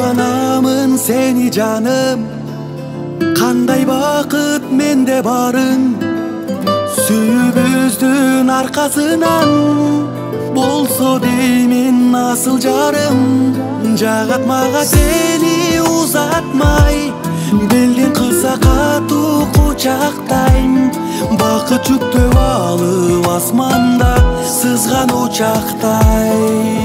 Кубанамын сени жаным, кандай бакыт менде барың. Сүйүүбүздүн аркасынан болсо деймин асыл жарым. Жагат мага сени узатмай, белден кыса катуу кучактайм. Бакыт жүктөп алып асманда сызган учактай.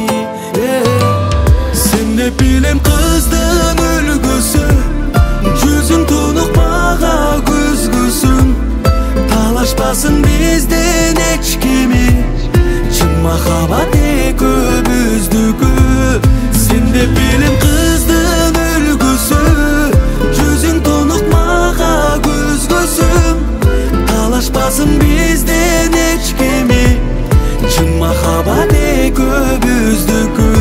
Сен деп билем кыздын үлгүсү, жүзүң тунук мага күзгүсүң. Талашпасын бизден эч кими, чын махабат экөөбүздүкү. Сен деп билем кыздын үлгүсү, жүзүң тунук мага күзгүсүң. Талашпасын бизден эч кими, чын махабат экөөбүздүкү.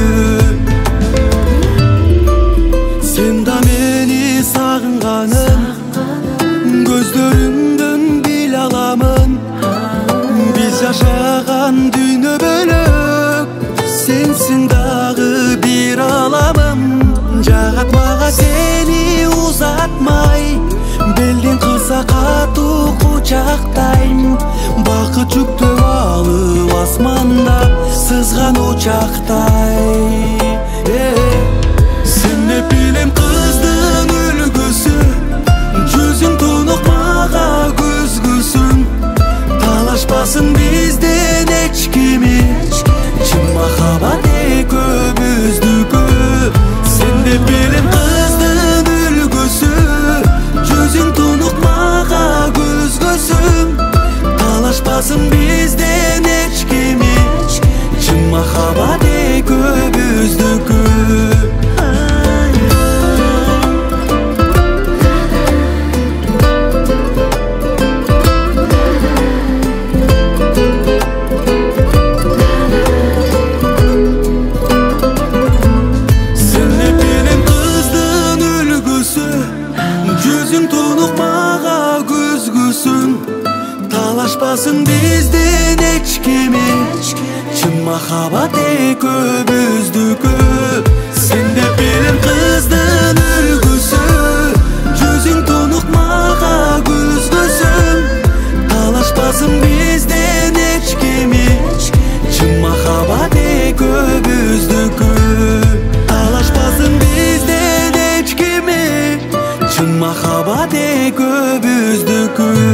Сен да мени сагынганым, көздөрүңдөн биле аламын. Биз жашаган дүйнө бөлөк, сенсиң дагы бир аламым. Жагат мага сени узатмай, белден кыса катуу кучактайм. Бакыт жүктөп алып асманда сызган учактай. Сен деп билем кыздын үлгүсү, жүзүң тунук мага күзгүсүң. Талашпасын бизден эч кими, чын махабат экөөбүздүкү. Сен деп билем кыздын үлгүсү, жүзүң тунук мага күзгүсүң. Талашпасын бизден эч кими, чын махабат экөөбүздүкү. Талашпасын бизден эч кими, чын махабат экөөбүздүкү. Сен деп билем кыздын үлгүсү, жүзүң тунук мага күзгүсүң. Талашпасын бизден эч кими, чын махабат экөөбүздүкү. Талашпасын бизден эч кими, чын махабат экөөбүздүкү.